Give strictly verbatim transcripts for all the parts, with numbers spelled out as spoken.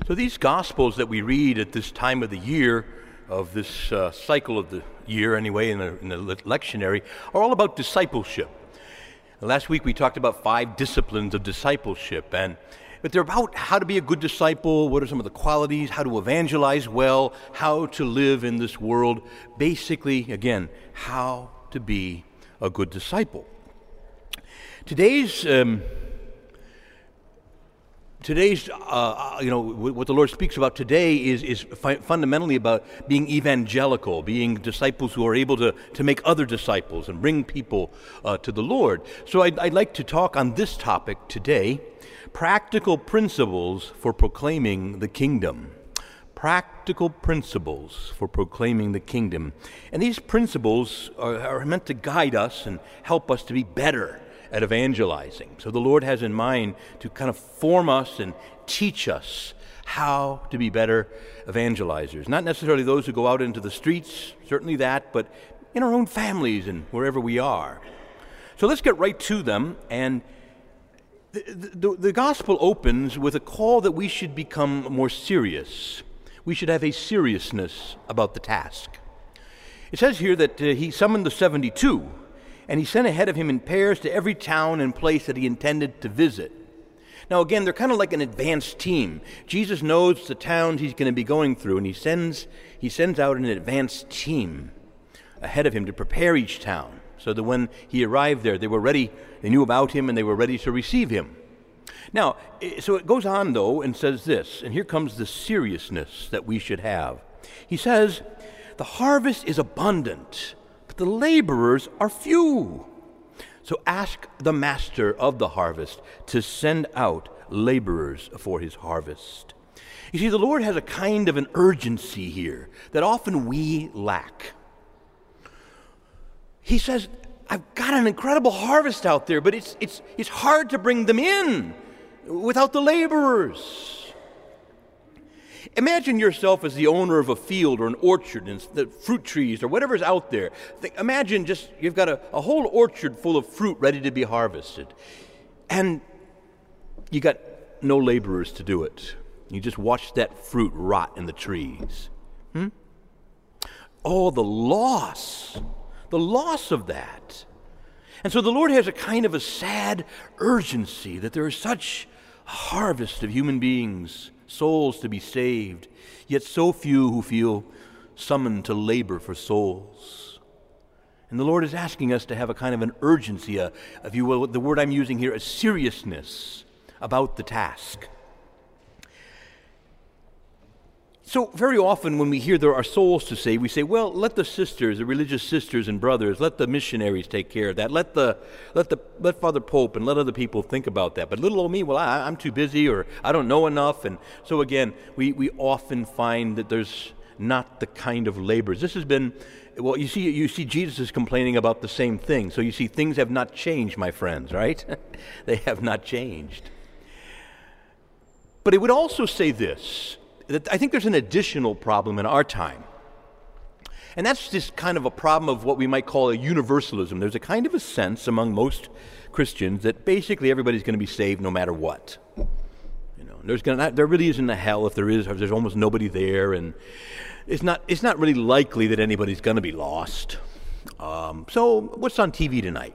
So these Gospels that we read at this time of the year, of this uh, cycle of the year anyway, in the, in the lectionary, are all about discipleship. Last week we talked about five disciplines of discipleship, and but they're about how to be a good disciple, what are some of the qualities, how to evangelize well, how to live in this world. Basically, again, how to be a good disciple. Today's um, Today's, uh, you know, what the Lord speaks about today is is fi- fundamentally about being evangelical, being disciples who are able to, to make other disciples and bring people uh, to the Lord. So I'd, I'd like to talk on this topic today, practical principles for proclaiming the kingdom. Practical principles for proclaiming the kingdom. And these principles are, are meant to guide us and help us to be better at evangelizing. So the Lord has in mind to kind of form us and teach us how to be better evangelizers. Not necessarily those who go out into the streets, certainly that, but in our own families and wherever we are. So let's get right to them. And the, the, the gospel opens with a call that we should become more serious. We should have a seriousness about the task. It says here that uh, he summoned the seventy-two, and he sent ahead of him in pairs to every town and place that he intended to visit. Now again, they're kind of like an advanced team. Jesus knows the towns he's going to be going through, and he sends he sends out an advanced team ahead of him to prepare each town, so that when he arrived there, they were ready, they knew about him, and they were ready to receive him. Now, so it goes on, though, and says this, and here comes the seriousness that we should have. He says, "The harvest is abundant, the laborers are few. So ask the master of the harvest to send out laborers for his harvest." You see, the Lord has a kind of an urgency here that often we lack. He says, I've got an incredible harvest out there, but it's it's it's hard to bring them in without the laborers. Imagine yourself as the owner of a field or an orchard and the fruit trees or whatever's out there. Think, imagine just you've got a, a whole orchard full of fruit ready to be harvested. And you got no laborers to do it. You just watch that fruit rot in the trees. Hmm? Oh, the loss. The loss of that. And so the Lord has a kind of a sad urgency that there is such a harvest of human beings, souls to be saved, yet so few who feel summoned to labor for souls. And the Lord is asking us to have a kind of an urgency, a, if you will, the word I'm using here, a seriousness about the task. So very often when we hear there are souls to save, we say, well, let the sisters, the religious sisters and brothers, let the missionaries take care of that. Let the let the let Father Pope and let other people think about that. But little old me, well, I, I'm too busy, or I don't know enough. And so again, we, we often find that there's not the kind of labors. This has been, well, you see, you see Jesus is complaining about the same thing. So you see, things have not changed, my friends, right? They have not changed. But it would also say this, that I think there's an additional problem in our time. And that's just kind of a problem of what we might call a universalism. There's a kind of a sense among most Christians that basically everybody's going to be saved no matter what. You know, there's going to, there really isn't a hell. If there is, there's almost nobody there, and it's not it's not really likely that anybody's going to be lost. Um, so what's on T V tonight?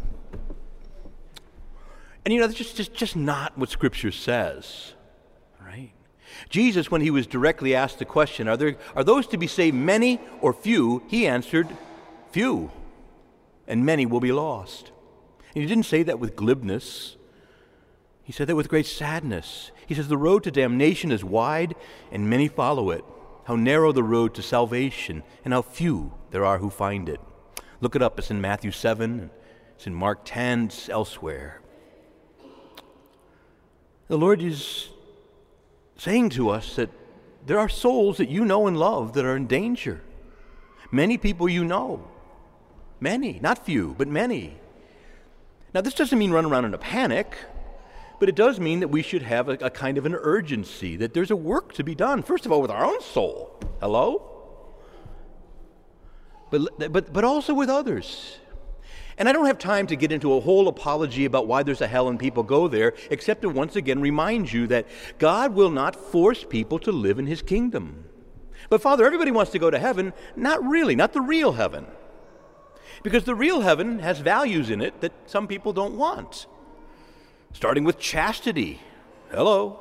And you know, that's just just just not what Scripture says. Jesus, when he was directly asked the question, are there are those to be saved many or few? He answered, few, and many will be lost. And he didn't say that with glibness. He said that with great sadness. He says, the road to damnation is wide, and many follow it. How narrow the road to salvation, and how few there are who find it. Look it up. It's in Matthew seven, it's in Mark ten, it's elsewhere. The Lord is saying to us that there are souls that you know and love that are in danger. Many people you know. Many, not few, but many. Now, this doesn't mean run around in a panic, but it does mean that we should have a, a kind of an urgency, that there's a work to be done, first of all, with our own soul. Hello? But, but, but also with others. And I don't have time to get into a whole apology about why there's a hell and people go there, except to once again remind you that God will not force people to live in his kingdom. But Father, everybody wants to go to heaven. Not really, not the real heaven. Because the real heaven has values in it that some people don't want. Starting with chastity. Hello.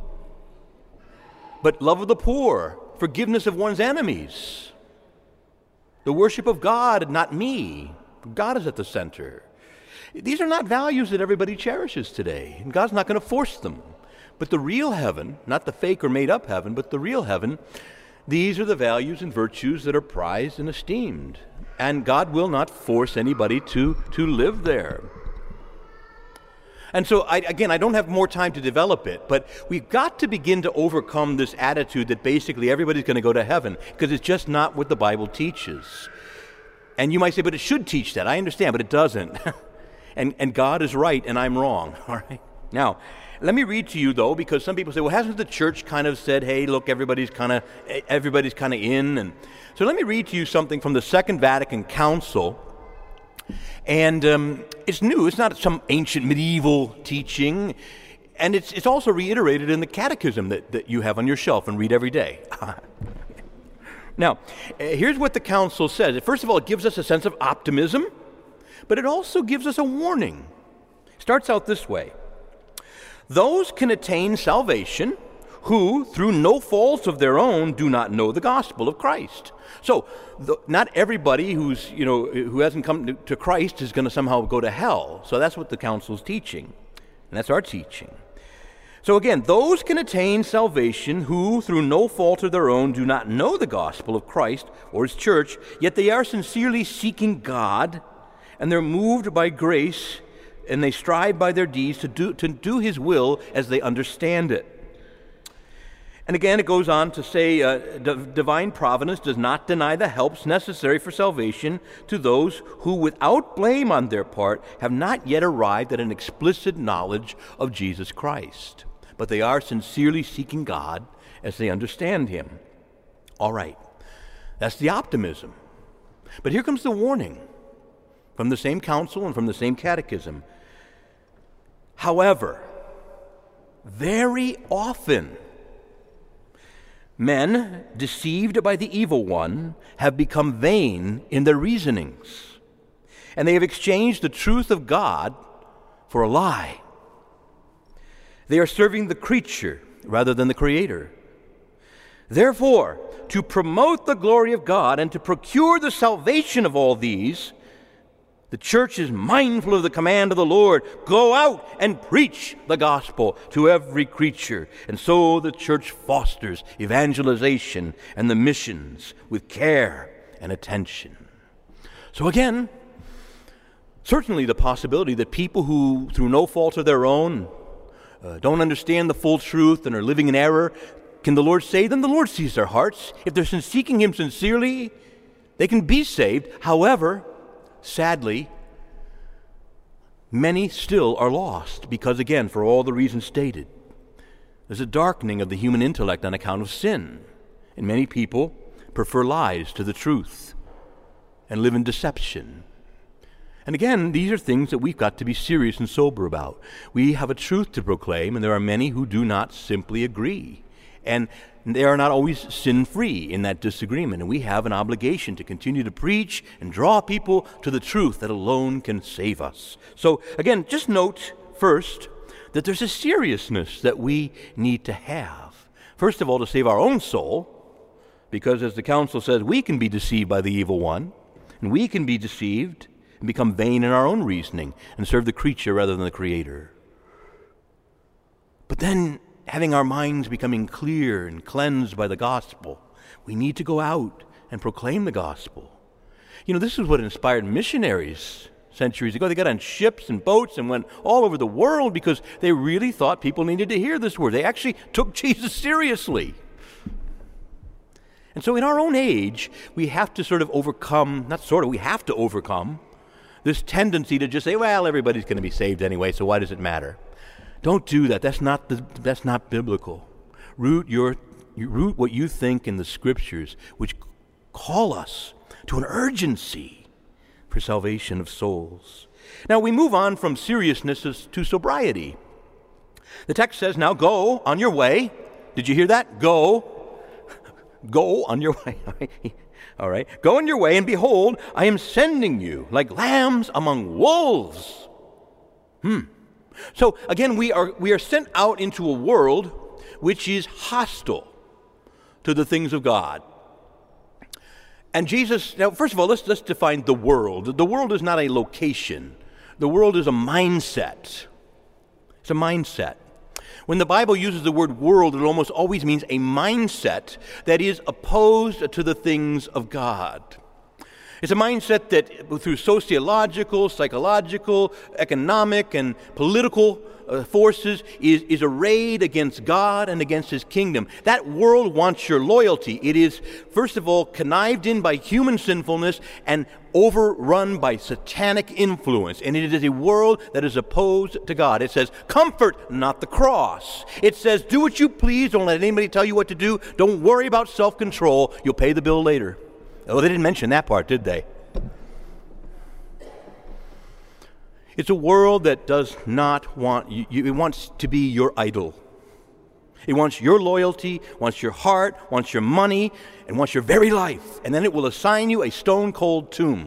But love of the poor, forgiveness of one's enemies, the worship of God, not me. God is at the center. These are not values that everybody cherishes today, and God's not going to force them. But the real heaven, not the fake or made up heaven, but the real heaven, these are the values and virtues that are prized and esteemed. And God will not force anybody to, to live there. And so, I, again, I don't have more time to develop it, but we've got to begin to overcome this attitude that basically everybody's going to go to heaven, because it's just not what the Bible teaches. And you might say, but it should teach that. I understand, but it doesn't. and, and God is right, and I'm wrong. All right. Now, let me read to you, though, because some people say, well, hasn't the church kind of said, hey, look, everybody's kind of everybody's kind of in? And so let me read to you something from the Second Vatican Council. And um, it's new. It's not some ancient medieval teaching. And it's it's also reiterated in the catechism that, that you have on your shelf and read every day. Now, here's what the council says. First of all, it gives us a sense of optimism, but it also gives us a warning. It starts out this way. Those can attain salvation who, through no fault of their own, do not know the gospel of Christ. So, the, not everybody who's, you know, who hasn't come to, to Christ is going to somehow go to hell. So that's what the council's teaching, and that's our teaching. So again, those can attain salvation who, through no fault of their own, do not know the gospel of Christ or his church, yet they are sincerely seeking God, and they're moved by grace, and they strive by their deeds to do, to do his will as they understand it. And again, it goes on to say, uh, d- divine providence does not deny the helps necessary for salvation to those who, without blame on their part, have not yet arrived at an explicit knowledge of Jesus Christ. But they are sincerely seeking God as they understand him. All right, that's the optimism. But here comes the warning from the same council and from the same catechism. However, very often, men, deceived by the evil one, have become vain in their reasonings, and they have exchanged the truth of God for a lie. They are serving the creature rather than the Creator. Therefore, to promote the glory of God and to procure the salvation of all these, the church is mindful of the command of the Lord, go out and preach the gospel to every creature. And so the church fosters evangelization and the missions with care and attention. So again, certainly the possibility that people who, through no fault of their own, uh, don't understand the full truth and are living in error, can the Lord save them? The Lord sees their hearts. If they're seeking him sincerely, they can be saved. However, sadly, many still are lost because, again, for all the reasons stated, there's a darkening of the human intellect on account of sin, and many people prefer lies to the truth and live in deception. And again, these are things that we've got to be serious and sober about. We have a truth to proclaim, and there are many who do not simply agree. And they are not always sin-free in that disagreement, and we have an obligation to continue to preach and draw people to the truth that alone can save us. So, again, just note first that there's a seriousness that we need to have. First of all, to save our own soul, because as the council says, we can be deceived by the evil one, and we can be deceived and become vain in our own reasoning and serve the creature rather than the Creator. But then, having our minds becoming clear and cleansed by the gospel, we need to go out and proclaim the gospel. You know, this is what inspired missionaries centuries ago. They got on ships and boats and went all over the world because they really thought people needed to hear this word. They actually took Jesus seriously. And so in our own age, we have to sort of overcome, not sort of, we have to overcome this tendency to just say, well, everybody's going to be saved anyway, so why does it matter? Don't do that. That's not the, that's not biblical. Root your you root what you think in the Scriptures, which call us to an urgency for salvation of souls. Now we move on from seriousness to sobriety. The text says, now go on your way. Did you hear that? Go. Go on your way. All right. Go on your way, and behold, I am sending you like lambs among wolves. Hmm. So again, we are we are sent out into a world which is hostile to the things of God. And Jesus, now first of all, let's let's define the world. The world is not a location. The world is a mindset. It's a mindset. When the Bible uses the word world, it almost always means a mindset that is opposed to the things of God. It's a mindset that through sociological, psychological, economic, and political uh, forces is, is arrayed against God and against His kingdom. That world wants your loyalty. It is, first of all, connived in by human sinfulness and overrun by satanic influence. And it is a world that is opposed to God. It says, comfort, not the cross. It says, do what you please. Don't let anybody tell you what to do. Don't worry about self-control. You'll pay the bill later. Oh, they didn't mention that part, did they? It's a world that does not want you, it wants to be your idol. It wants your loyalty, wants your heart, wants your money, and wants your very life. And then it will assign you a stone-cold tomb.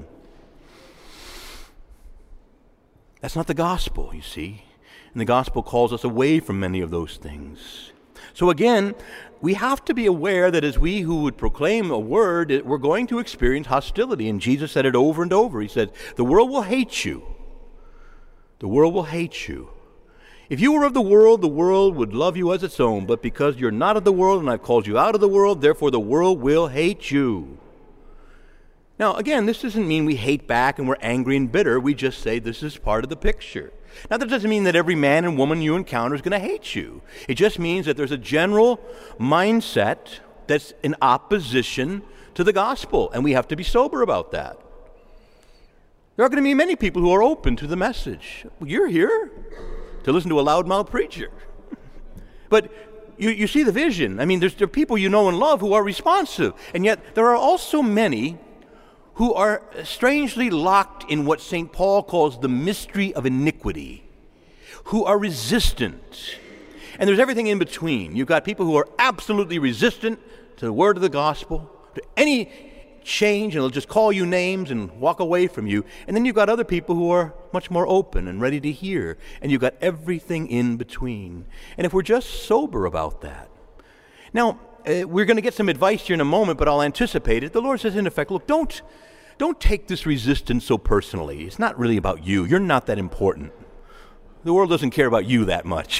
That's not the gospel, you see. And the gospel calls us away from many of those things. So again, we have to be aware that as we who would proclaim a word, we're going to experience hostility. And Jesus said it over and over. He said, the world will hate you. The world will hate you. If you were of the world, the world would love you as its own. But because you're not of the world and I've called you out of the world, therefore the world will hate you. Now, again, this doesn't mean we hate back and we're angry and bitter. We just say this is part of the picture. Now, that doesn't mean that every man and woman you encounter is going to hate you. It just means that there's a general mindset that's in opposition to the gospel, and we have to be sober about that. There are going to be many people who are open to the message. Well, you're here to listen to a loudmouth preacher. But you, you see the vision. I mean, there's, there are people you know and love who are responsive, and yet there are also many who are strangely locked in what Saint Paul calls the mystery of iniquity, who are resistant. And there's everything in between. You've got people who are absolutely resistant to the word of the gospel, to any change, and they'll just call you names and walk away from you. And then you've got other people who are much more open and ready to hear. And you've got everything in between. And if we're just sober about that. Now, uh, we're going to get some advice here in a moment, but I'll anticipate it. The Lord says, in effect, look, don't Don't take this resistance so personally. It's not really about you. You're not that important. The world doesn't care about you that much.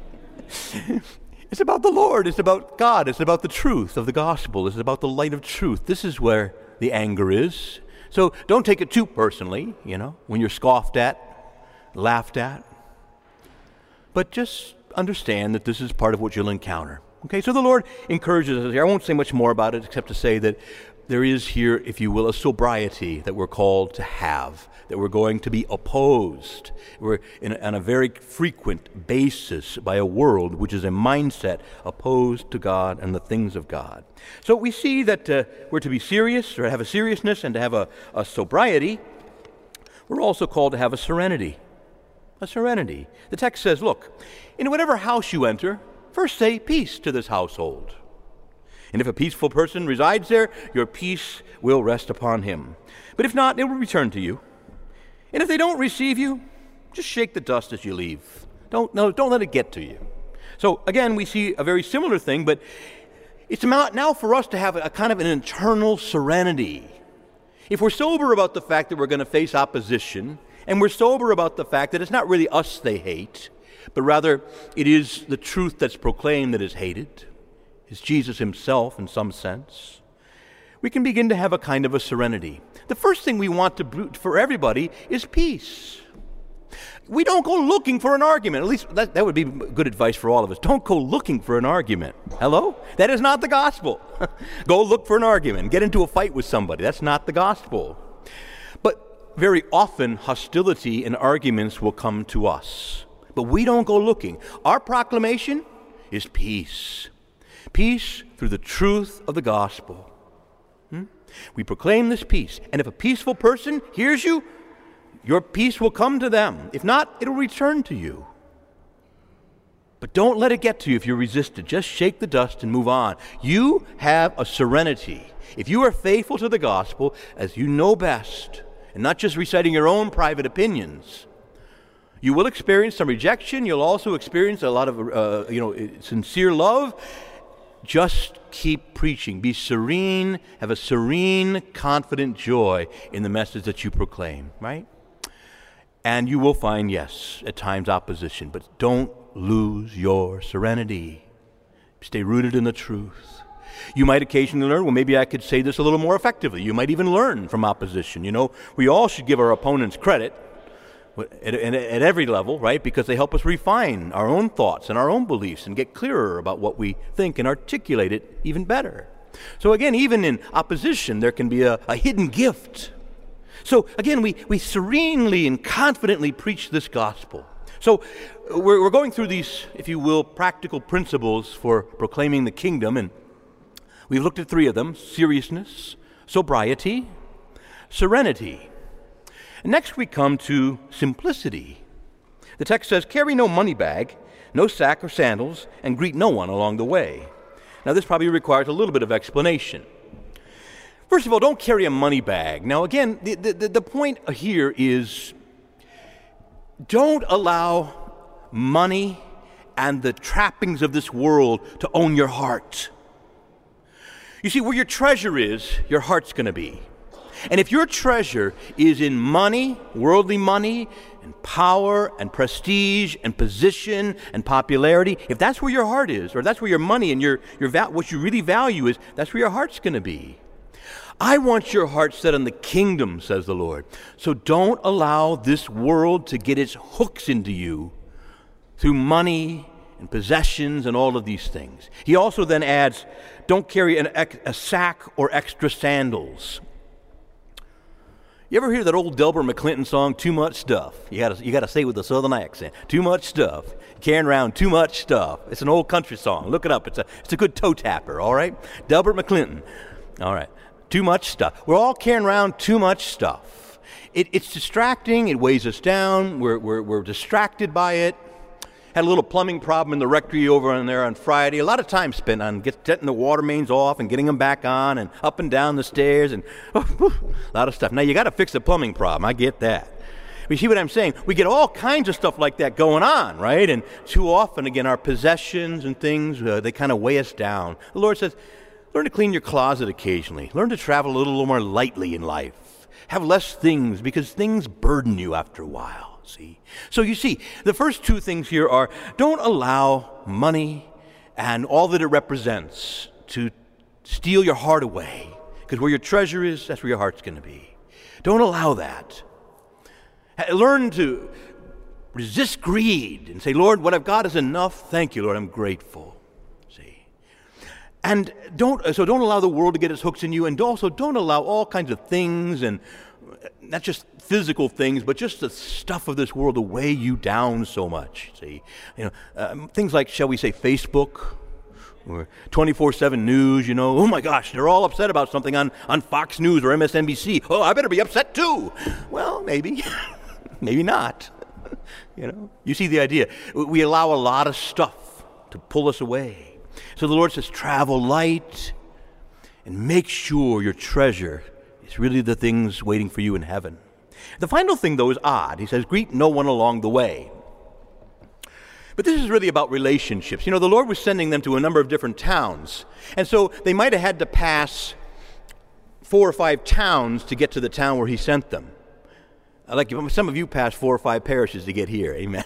It's about the Lord. It's about God. It's about the truth of the gospel. It's about the light of truth. This is where the anger is. So don't take it too personally, you know, when you're scoffed at, laughed at. But just understand that this is part of what you'll encounter. Okay, so the Lord encourages us here. I won't say much more about it except to say that there is here, if you will, a sobriety that we're called to have, that we're going to be opposed. We're in, on a very frequent basis by a world which is a mindset opposed to God and the things of God. So we see that uh, we're to be serious, or have a seriousness, and to have a, a sobriety. We're also called to have a serenity. A serenity. The text says, look, in whatever house you enter, first say peace to this household. And if a peaceful person resides there, your peace will rest upon him. But if not, it will return to you. And if they don't receive you, just shake the dust as you leave. Don't, no, don't let it get to you. So again, we see a very similar thing, but it's now for us to have a kind of an internal serenity. If we're sober about the fact that we're going to face opposition, and we're sober about the fact that it's not really us they hate, but rather it is the truth that's proclaimed that is hated, is Jesus himself in some sense, we can begin to have a kind of a serenity. The first thing we want to for everybody is peace. We don't go looking for an argument. At least that, that would be good advice for all of us. Don't go looking for an argument. Hello? That is not the gospel. Go look for an argument. Get into a fight with somebody. That's not the gospel. But very often hostility and arguments will come to us. But we don't go looking. Our proclamation is peace. Peace through the truth of the gospel. Hmm? We proclaim this peace, and if a peaceful person hears you, your peace will come to them. If not, it'll return to you. But don't let it get to you if you resist it. Just shake the dust and move on. You have a serenity. If you are faithful to the gospel, as you know best, and not just reciting your own private opinions, you will experience some rejection. You'll also experience a lot of, uh, you know, sincere love. Just keep preaching. Be serene. Have a serene, confident joy in the message that you proclaim, right? And you will find, yes, at times opposition, but don't lose your serenity. Stay rooted in the truth. You might occasionally learn, well, maybe I could say this a little more effectively. You might even learn from opposition. You know, we all should give our opponents credit at, at, at every level, right? Because they help us refine our own thoughts and our own beliefs and get clearer about what we think and articulate it even better. So again, even in opposition, there can be a, a hidden gift. So again, we, we serenely and confidently preach this gospel. So we're, we're going through these, if you will, practical principles for proclaiming the kingdom, and we've looked at three of them: seriousness, sobriety, serenity. And next we come to simplicity. The text says, carry no money bag, no sack or sandals, and greet no one along the way. Now this probably requires a little bit of explanation. First of all, don't carry a money bag. Now again, the, the, the point here is, don't allow money and the trappings of this world to own your heart. You see, where your treasure is, your heart's going to be. And if your treasure is in money, worldly money, and power, and prestige, and position, and popularity, if that's where your heart is, or that's where your money and your, your va- what you really value is, that's where your heart's going to be. I want your heart set on the kingdom, says the Lord. So don't allow this world to get its hooks into you through money and possessions and all of these things. He also then adds, don't carry an, a sack or extra sandals. You ever hear that old Delbert McClinton song, Too Much Stuff? You gotta, you gotta say it with a southern accent. Too much stuff. Carrying around too much stuff. It's an old country song. Look it up. It's a, it's a good toe tapper, all right? Delbert McClinton. All right. Too much stuff. We're all carrying around too much stuff. It, it's distracting. It weighs us down. We're, we're, we're distracted by it. Had a little plumbing problem in the rectory over on there on Friday. A lot of time spent on get, getting the water mains off and getting them back on and up and down the stairs and oh, a lot of stuff. Now, you got to fix the plumbing problem. I get that. But you see what I'm saying? We get all kinds of stuff like that going on, right? And too often, again, our possessions and things, uh, they kind of weigh us down. The Lord says, learn to clean your closet occasionally. Learn to travel a little more lightly in life. Have less things, because things burden you after a while. See? So you see, the first two things here are, don't allow money and all that it represents to steal your heart away. Because where your treasure is, that's where your heart's going to be. Don't allow that. Learn to resist greed and say, Lord, what I've got is enough. Thank you, Lord, I'm grateful. See? And don't, so don't allow the world to get its hooks in you, and also don't allow all kinds of things, and not just physical things, but just the stuff of this world to weigh you down so much. See, you know, um, things like, shall we say, Facebook or twenty-four seven news. You know, oh my gosh, they're all upset about something on, on Fox News or M S N B C. Oh, I better be upset too. Well, maybe, maybe not. You know, you see the idea. We allow a lot of stuff to pull us away. So the Lord says, travel light and make sure your treasure is really the things waiting for you in heaven. The final thing, though, is odd. He says, greet no one along the way. But this is really about relationships. You know, the Lord was sending them to a number of different towns. And so they might have had to pass four or five towns to get to the town where he sent them. Like some of you passed four or five parishes to get here. Amen.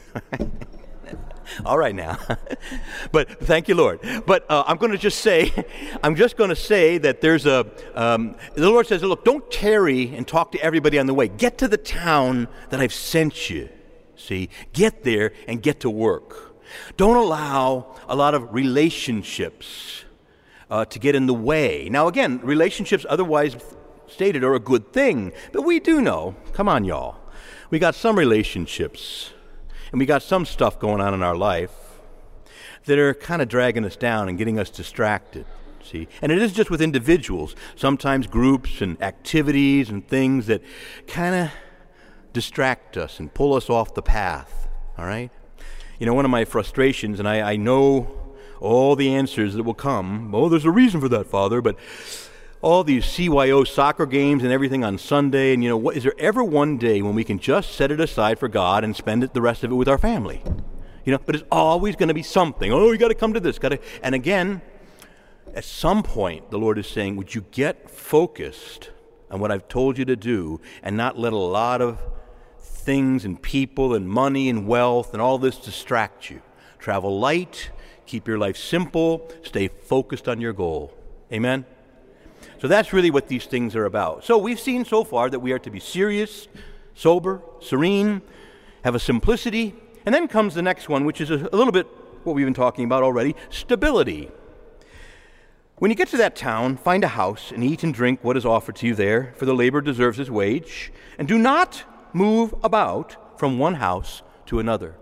All right now. But thank you, Lord. But uh, I'm going to just say, I'm just going to say that there's a, um, the Lord says, look, don't tarry and talk to everybody on the way. Get to the town that I've sent you. See, get there and get to work. Don't allow a lot of relationships uh, to get in the way. Now, again, relationships otherwise stated are a good thing. But we do know, come on, y'all, we got some relationships and we got some stuff going on in our life that are kind of dragging us down and getting us distracted. see? And it is just with individuals, sometimes groups and activities and things that kind of distract us and pull us off the path, all right? You know, one of my frustrations, and I, I know all the answers that will come, oh, there's a reason for that, Father, but all these C Y O soccer games and everything on Sunday, and you know, what, is there ever one day when we can just set it aside for God and spend it, the rest of it with our family? You know, but it's always going to be something. Oh, you got to come to this. Got to, and again, at some point, the Lord is saying, would you get focused on what I've told you to do and not let a lot of things and people and money and wealth and all this distract you? Travel light, keep your life simple, stay focused on your goal. Amen? So that's really what these things are about. So we've seen so far that we are to be serious, sober, serene, have a simplicity. And then comes the next one, which is a, a little bit what we've been talking about already, stability. When you get to that town, find a house and eat and drink what is offered to you there, for the laborer deserves his wage, and do not move about from one house to another.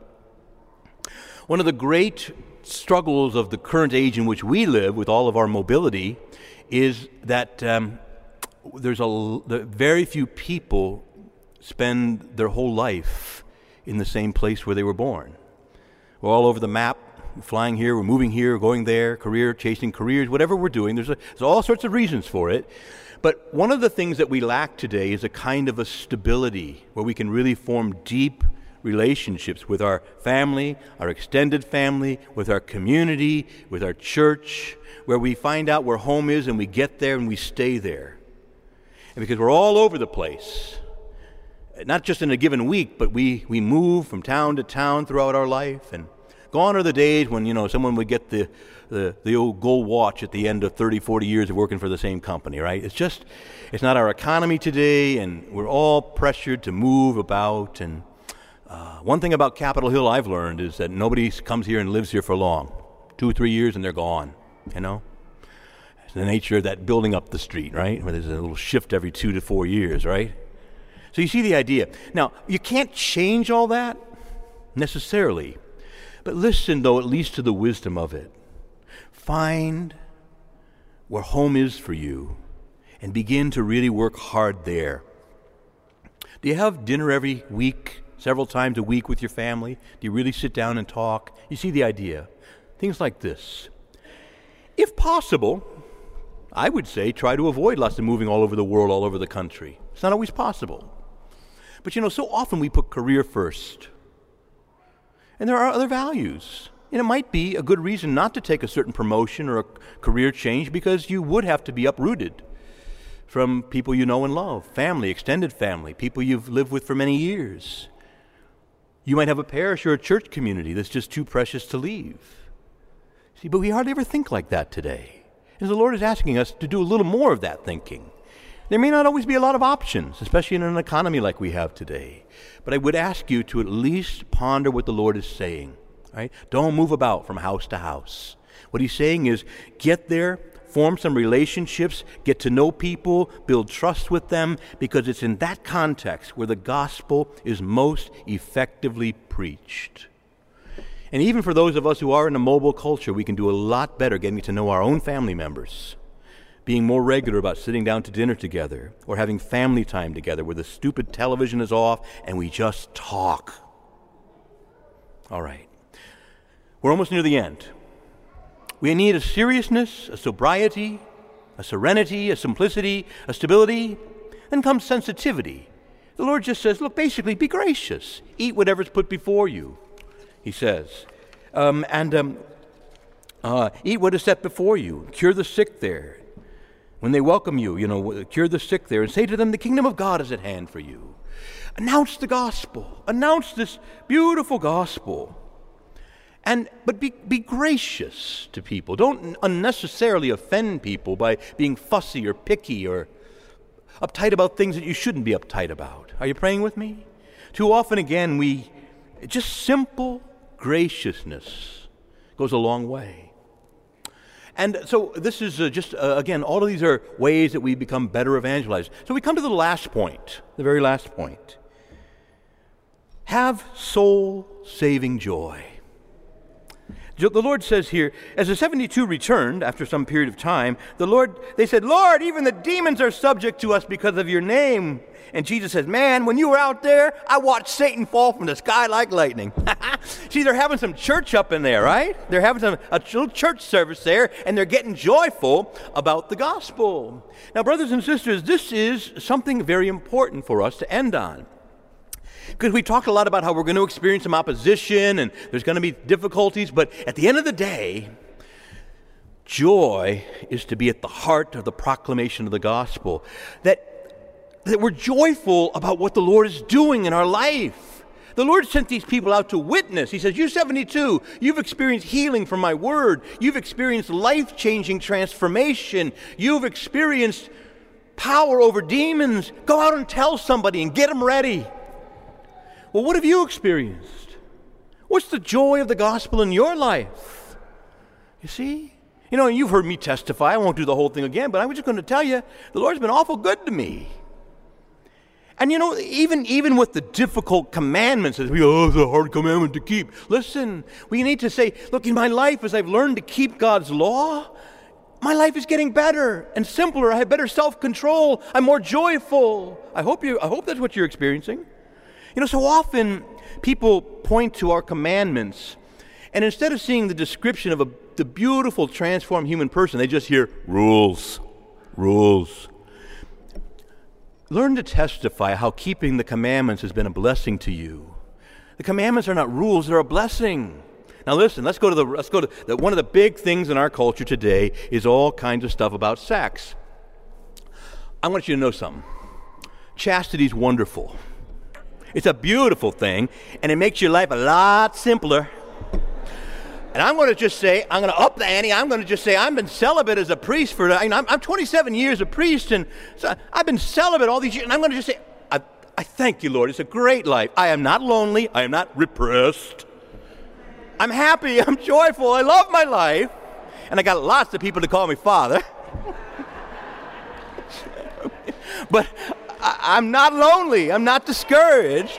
One of the great struggles of the current age in which we live with all of our mobility is that um, there's a the very few people spend their whole life in the same place where they were born. We're all over the map, we're flying here, we're moving here, going there, career, chasing careers, whatever we're doing. There's, a, there's all sorts of reasons for it. But one of the things that we lack today is a kind of a stability where we can really form deep relationships with our family, our extended family, with our community, with our church, where we find out where home is and we get there and we stay there. And because we're all over the place, not just in a given week, but we, we move from town to town throughout our life. And gone are the days when, you know, someone would get the, the, the old gold watch at the end of thirty, forty years of working for the same company, right? It's just, it's not our economy today, and we're all pressured to move about. And uh, one thing about Capitol Hill I've learned is that nobody comes here and lives here for long. Two or three years and they're gone, you know? It's the nature of that building up the street, right? Where there's a little shift every two to four years, right? So you see the idea. Now, you can't change all that necessarily, but listen, though, at least to the wisdom of it. Find where home is for you and begin to really work hard there. Do you have dinner every week, several times a week with your family? Do you really sit down and talk? You see the idea. Things like this. If possible, I would say try to avoid lots of moving all over the world, all over the country. It's not always possible. But, you know, so often we put career first. And there are other values. And it might be a good reason not to take a certain promotion or a career change because you would have to be uprooted from people you know and love, family, extended family, people you've lived with for many years. You might have a parish or a church community that's just too precious to leave. See, but we hardly ever think like that today. And the Lord is asking us to do a little more of that thinking. There may not always be a lot of options, especially in an economy like we have today. But I would ask you to at least ponder what the Lord is saying. Right? Don't move about from house to house. What he's saying is get there, form some relationships, get to know people, build trust with them, because it's in that context where the gospel is most effectively preached. And even for those of us who are in a mobile culture, we can do a lot better getting to know our own family members, being more regular about sitting down to dinner together or having family time together where the stupid television is off and we just talk. All right. We're almost near the end. We need a seriousness, a sobriety, a serenity, a simplicity, a stability. Then comes sensitivity. The Lord just says, look, basically, be gracious. Eat whatever's put before you, he says. Um, and um, uh, eat what is set before you. Cure the sick there. When they welcome you, you know, cure the sick there and say to them, the kingdom of God is at hand for you. Announce the gospel. Announce this beautiful gospel. And but be, be gracious to people. Don't unnecessarily offend people by being fussy or picky or uptight about things that you shouldn't be uptight about. Are you praying with me? Too often, again, we just simple graciousness goes a long way. And so this is uh, just, uh, again, all of these are ways that we become better evangelizers. So we come to the last point, the very last point. Have soul-saving joy. The Lord says here, as the seventy-two returned after some period of time, the Lord, they said, Lord, even the demons are subject to us because of your name. And Jesus says, man, when you were out there, I watched Satan fall from the sky like lightning. See, they're having some church up in there, right? They're having some, a little church service there, and they're getting joyful about the gospel. Now, brothers and sisters, this is something very important for us to end on. Because we talked a lot about how we're going to experience some opposition and there's going to be difficulties, but at the end of the day, joy is to be at the heart of the proclamation of the gospel. That that we're joyful about what the Lord is doing in our life. The Lord sent these people out to witness. He says, you seventy-two, you've experienced healing from my word. You've experienced life-changing transformation. You've experienced power over demons. Go out and tell somebody and get them ready. Well, what have you experienced? What's the joy of the gospel in your life? You see? You know, you've heard me testify. I won't do the whole thing again, but I'm just going to tell you, the Lord's been awful good to me. And you know, even, even with the difficult commandments, as we, oh, it's a hard commandment to keep. Listen, we need to say, look, in my life, as I've learned to keep God's law, my life is getting better and simpler. I have better self-control. I'm more joyful. I hope you, I hope that's what you're experiencing. You know, so often people point to our commandments, and instead of seeing the description of a, the beautiful, transformed human person, they just hear rules, rules. Learn to testify how keeping the commandments has been a blessing to you. The commandments are not rules, they're a blessing. Now listen, let's go to the, let's go to the, one of the big things in our culture today is all kinds of stuff about sex. I want you to know something. Chastity is wonderful. It's a beautiful thing, and it makes your life a lot simpler. And I'm going to just say, I'm going to up the ante. I'm going to just say, I've been celibate as a priest for, I mean, I'm, I'm twenty-seven years a priest, and so I've been celibate all these years, and I'm going to just say, I, I thank you, Lord. It's a great life. I am not lonely. I am not repressed. I'm happy. I'm joyful. I love my life. And I got lots of people to call me father. But I, I'm not lonely. I'm not discouraged.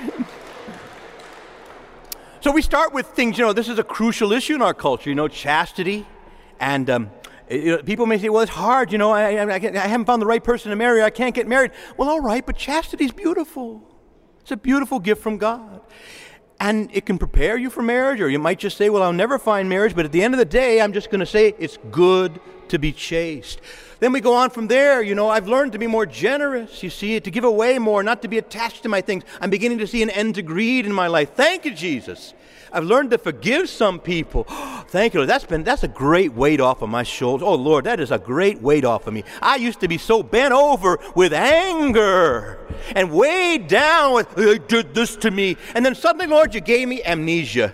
So we start with things, you know, this is a crucial issue in our culture, you know, chastity. And um, you know, people may say, well, it's hard, you know, I, I, I haven't found the right person to marry, I can't get married. Well, all right, but chastity is beautiful. It's a beautiful gift from God. And it can prepare you for marriage, or you might just say, well, I'll never find marriage, but at the end of the day, I'm just going to say it's good to be chaste. Then we go on from there. You know, I've learned to be more generous, you see, to give away more, not to be attached to my things. I'm beginning to see an end to greed in my life. Thank you, Jesus. I've learned to forgive some people. Thank you, Lord. That's been, that's a great weight off of my shoulders. Oh, Lord, that is a great weight off of me. I used to be so bent over with anger and weighed down with, they did this to me. And then suddenly, Lord, you gave me amnesia.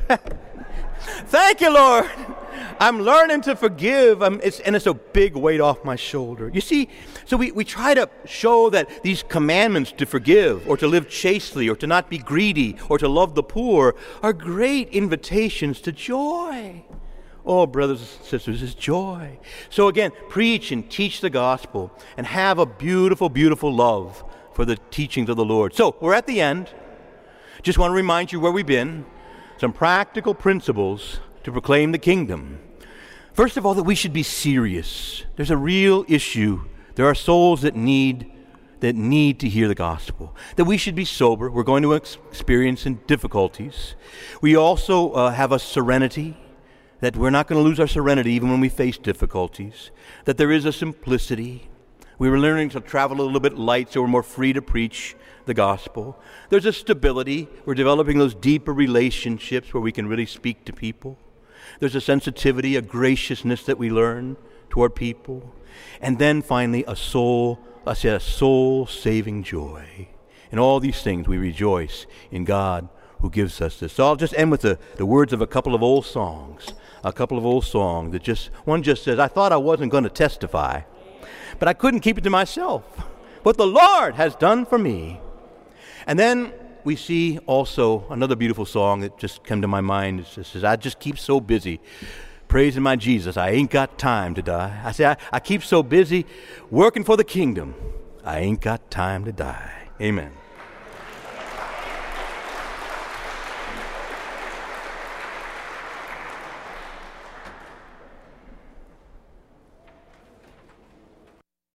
Thank you, Lord. I'm learning to forgive, I'm, it's, and it's a big weight off my shoulder. You see, so we, we try to show that these commandments to forgive, or to live chastely, or to not be greedy, or to love the poor, are great invitations to joy. Oh, brothers and sisters, it's joy. So again, preach and teach the gospel, and have a beautiful, beautiful love for the teachings of the Lord. So, we're at the end. Just want to remind you where we've been. Some practical principles to proclaim the kingdom. First of all, that we should be serious. There's a real issue. There are souls that need that need to hear the gospel. That we should be sober. We're going to ex- experience in difficulties. We also uh, have a serenity, that we're not going to lose our serenity even when we face difficulties. That there is a simplicity. We were learning to travel a little bit light so we're more free to preach the gospel. There's a stability. We're developing those deeper relationships where we can really speak to people. There's a sensitivity, a graciousness that we learn toward people. And then finally, a soul, I said, a soul-saving joy. In all these things, we rejoice in God who gives us this. So I'll just end with the, the words of a couple of old songs. A couple of old songs that just, one just says, I thought I wasn't going to testify, but I couldn't keep it to myself. What the Lord has done for me. And then we see also another beautiful song that just came to my mind. It just says, I just keep so busy praising my Jesus, I ain't got time to die. I say, I, I keep so busy working for the kingdom, I ain't got time to die. Amen.